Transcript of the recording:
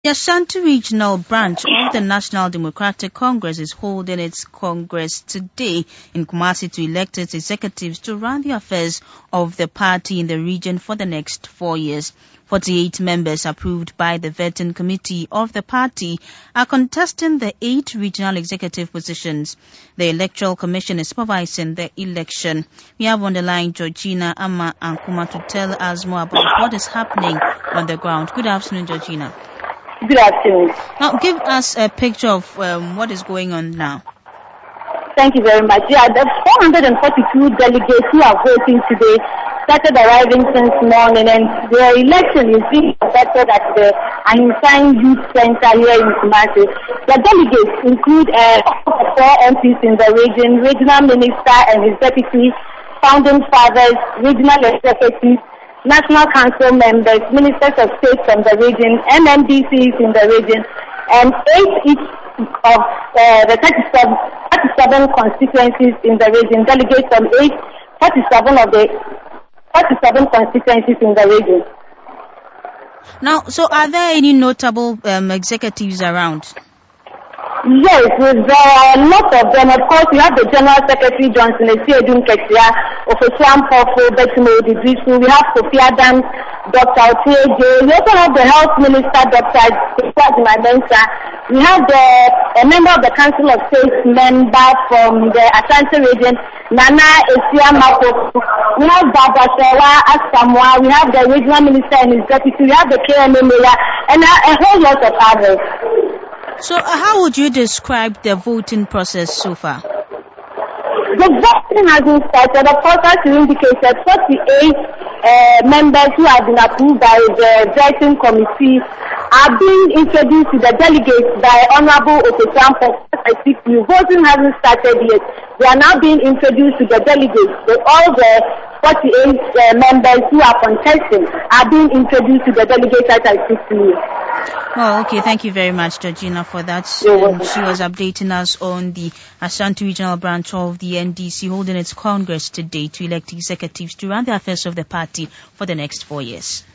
The Ashanti Regional Branch of the National Democratic Congress is holding its Congress today in Kumasi to elect its executives to run the affairs of the party in the region for the next 4 years. 48 members approved by the vetting committee of the party are contesting the 8 regional executive positions. The Electoral Commission is supervising the election. We have on the line Georgina Ama Ankuma to tell us more about what is happening on the ground. Good afternoon, Georgina. Good afternoon. Now, give us a picture of what is going on now. Thank you very much. Yeah, the 442 delegates who are voting today started arriving since morning, and the election is being conducted at the Ahinsan Youth Center here in Kumasi. The delegates include 4 MPs in the region, regional minister and his deputy, founding fathers, regional executives, National Council members, ministers of state from the region, MMDCs in the region, and 8 each of the 37 constituencies in the region, delegates from 47 of the 47 constituencies in the region. Now, so are there any notable executives around? Yes, there are lots of them. Of course, we have the General Secretary Johnson Esiedun Ketia, Official Pofo, Betimo Didisu. We have Kofi Adams, Dr. Otieje. We also have the Health Minister, Dr. Mensa. We have a member of the Council of State member from the Ashanti region, Nana Esiamako. We have Baba Shewa Asamoah. We have the regional minister and his deputy. We have the KMA mayor and a whole lot of others. So how would you describe the voting process so far? The voting has been started. Of course, as you indicated, 48 members who have been approved by the vetting committee are being introduced to the delegates by Honorable Okosampo. Voting hasn't started yet. They are now being introduced to the delegates. All the 48 members who are contesting are being introduced to the delegates as I speak to you. Oh, okay. Thank you very much, Georgina, for that. She was updating us on the Ashanti Regional Branch of the NDC holding its Congress today to elect executives to run the affairs of the party for the next 4 years.